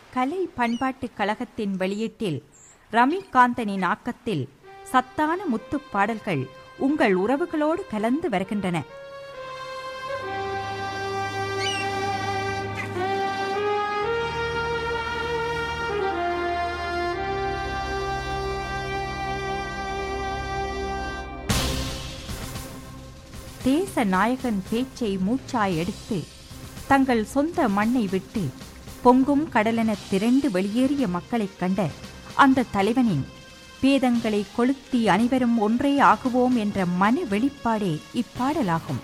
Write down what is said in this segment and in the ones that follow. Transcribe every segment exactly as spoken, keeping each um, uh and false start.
கலை பண்பாட்டுக் கழகத்தின் வெளியீட்டில் ரமிகாந்தனின் ஆக்கத்தில் சத்தான முத்துப் பாடல்கள் உங்கள் உறவுகளோடு கலந்து வருகின்றன. தேச நாயகன் பேச்சை மூச்சாய் எடுத்து தங்கள் சொந்த மண்ணை விட்டு பொங்கும் கடலென திரண்டு வெளியேறிய மக்களைக் கண்ட அந்த தலைவனின் பேதங்களை கொளுத்தி அனைவரும் ஒன்றே ஆகுவோம் என்ற மன வெளிப்பாடே இப்பாடலாகும்.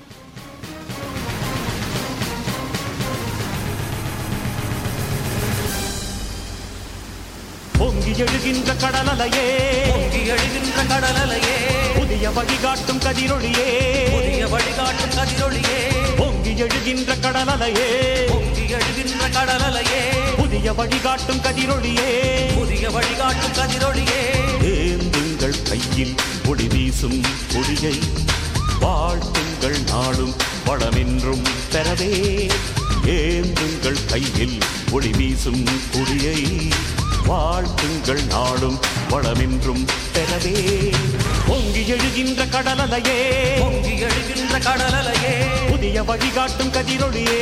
பொங்கி எழுகின்ற கடலலையே, பொங்கி எழுகின்ற கடலலையே, புதிய வழிகாட்டும் கதிரொளியே, புதிய வழிகாட்டும் கதிரொளியே, பொங்கி எழுகின்ற கடலலையே, பொங்கி எழுகின்ற கடலலையே, புதிய வழிகாட்டும் கதிரொளியே, புதிய வழிகாட்டும் கதிரொளியே, ஏந்துங்கள் கையில் ஒளி வீசும் கொடியை, வாழ்த்துங்கள் நாளும் வளமென்றும் பெறவே, ஏந்துங்கள் கையில் ஒளி வீசும் கொடியை, வாழ்த்துங்கள் நாளும் வளமென்றும் பெறவே, பொங்கி எழுகின்ற கடலலையே, பொங்கி எழுகின்ற கடலலையே, புதிய வழிகாட்டும் கதிரொளியே.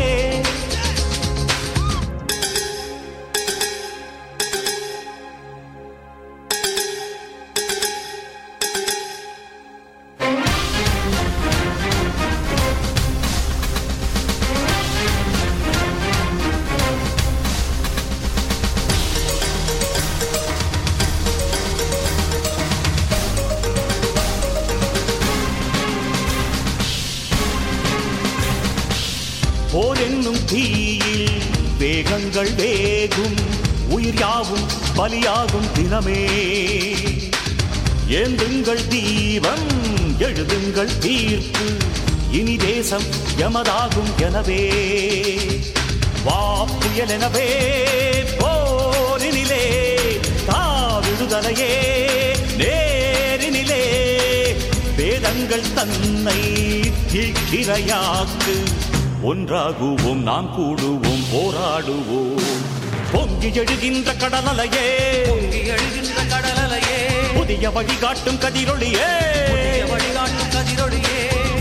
போர் என்னும் தீயில் வேகங்கள் வேகும், உயிர் யாவும் பலியாகும் தினமே, ஏந்துங்கள் தீபம் எழுதுங்கள் தீர்ப்பு, இனி தேசம் எமதாகும் எனவே, வா புயலெனவே போரினிலே, தாவிடுதலையே நேரினிலே, வேதங்கள் தன்னை தீக்கிரையாக்கு, ஒன்றாகுவோம் நாம் கூடுவோம் போராடுவோம், பொங்கி எழுகின்ற கடலலையே, பொங்கி எழுகின்ற கடலலையே, புதிய வழிகாட்டும் கதிரொளியே, புதிய வழிகாட்டும் கதிரொளியே,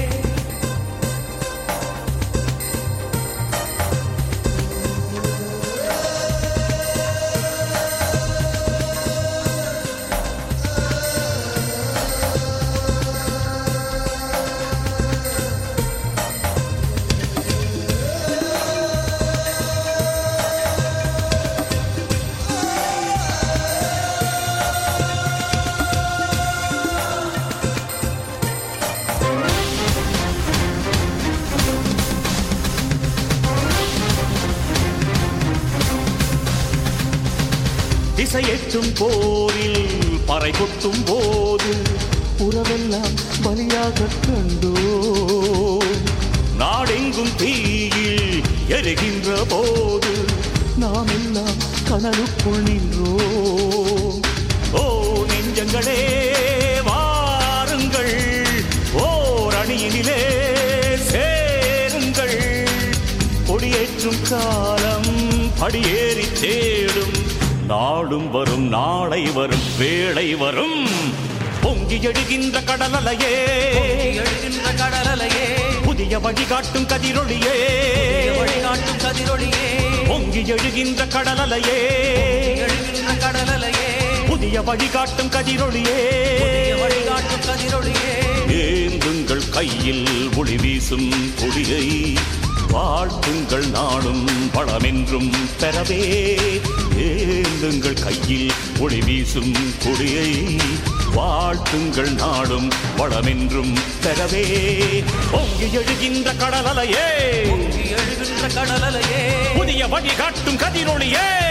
திசையெட்டும் போரில் பறை கொட்டும் போது உறவெல்லாம் பலியாக கண்டோ, நாடெங்கும் தீயில் எரிகின்ற போது நாம் எல்லாம் கனலுக்குள் நின்றோம், ஓ நெஞ்சங்களே வாருங்கள், ஓர் அணியினிலே சேருங்கள், கொடியேற்றும் காலம் படியேறி தேடும், நாளும் வரும் நாளை வரும் வேளை வரும், பொங்கி எழுகின்ற கடலலையே, பொங்கி எழுகின்ற கடலலையே, புதிய வழிகாட்டும் கதிரொளியே, புதிய வழிகாட்டும் கதிரொளியே, பொங்கி எழுகின்ற கடலலையே, எழுகின்ற கடலலையே, புதிய வழிகாட்டும் கதிரொளியே, புதிய வழிகாட்டும் கதிரொளியே, ஏந்துங்கள் கையில் ஒளி வீசும் கொடியை, வாழ்த்துங்கள் நாளும் வளமென்றும் பெறவே, ஏந்துங்கள் கையில் ஒளி வீசும் கொடியை, வாழ்த்துங்கள் நாளும் வளமென்றும் பெறவே, பொங்கி எழுகின்ற கடலலையே, பொங்கி எழுகின்ற கடலலையே, புதிய வழிகாட்டும் கதிரொளியே.